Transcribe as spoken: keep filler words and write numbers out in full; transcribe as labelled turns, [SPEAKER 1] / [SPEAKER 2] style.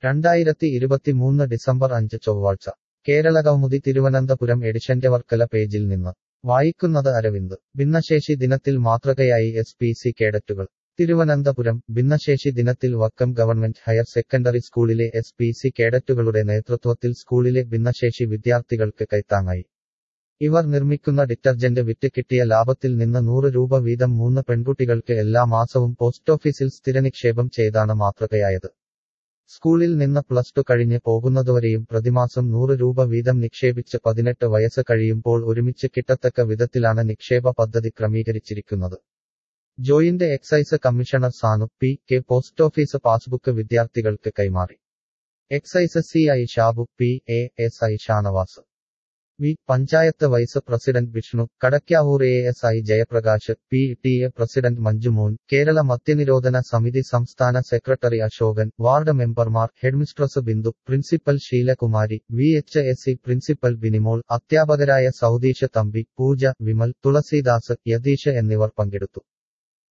[SPEAKER 1] രണ്ടായിരത്തി ഇരുപത്തിമൂന്ന് ഡിസംബർ അഞ്ച് ചൊവ്വാഴ്ച കേരള കൗമുദി തിരുവനന്തപുരം എഡിഷന്റെ വർക്കല പേജിൽ നിന്ന് വായിക്കുന്നത് അരവിന്ദ് ഭിന്നശേഷി ദിനത്തിൽ മാതൃകയായി എസ് പി സി കേഡറ്റുകൾ തിരുവനന്തപുരം ഭിന്നശേഷി ദിനത്തിൽ വക്കം ഗവൺമെന്റ് ഹയർ സെക്കൻഡറി സ്കൂളിലെ എസ് പി സി കേഡറ്റുകളുടെ നേതൃത്വത്തിൽ സ്കൂളിലെ ഭിന്നശേഷി വിദ്യാർത്ഥികൾക്ക് കൈത്താങ്ങായി ഇവർ നിർമ്മിക്കുന്ന ഡിറ്റർജന്റ് വിറ്റ് കിട്ടിയ ലാഭത്തിൽ നിന്ന് നൂറ് രൂപ വീതം മൂന്ന് പെൺകുട്ടികൾക്ക് എല്ലാ മാസവും പോസ്റ്റോഫീസിൽ സ്ഥിരനിക്ഷേപം ചെയ്താണ് മാതൃകയായത് സ്കൂളിൽ നിന്ന് പ്ലസ് ടു കഴിഞ്ഞ് പോകുന്നതുവരെയും പ്രതിമാസം നൂറ് രൂപ വീതം നിക്ഷേപിച്ച് പതിനെട്ട് വയസ്സ് കഴിയുമ്പോൾ ഒരുമിച്ച് കിട്ടത്തക്ക വിധത്തിലാണ് നിക്ഷേപ പദ്ധതി ക്രമീകരിച്ചിരിക്കുന്നത് joint excise commissioner Sanu P K post office passbook വിദ്യാർത്ഥികൾക്ക് കൈമാറി excise C I Shabu P A S I Shanavas V panchayat vice president Vishnu Kadakkavoor A S I Jayaprakash P T A president Manjumon Kerala മദ്യനിരോധന സമിതി സംസ്ഥാന സെക്രട്ടറി അശോകൻ വാർഡ് മെമ്പർമാർ headmistress Bindu principal Sheelakumari V H S C principal Binimol അധ്യാപകരായ സൗദീഷ് തമ്പി പൂജ വിമൽ തുളസീദാസ് യതീഷ് എന്നിവർ പങ്കെടുത്തു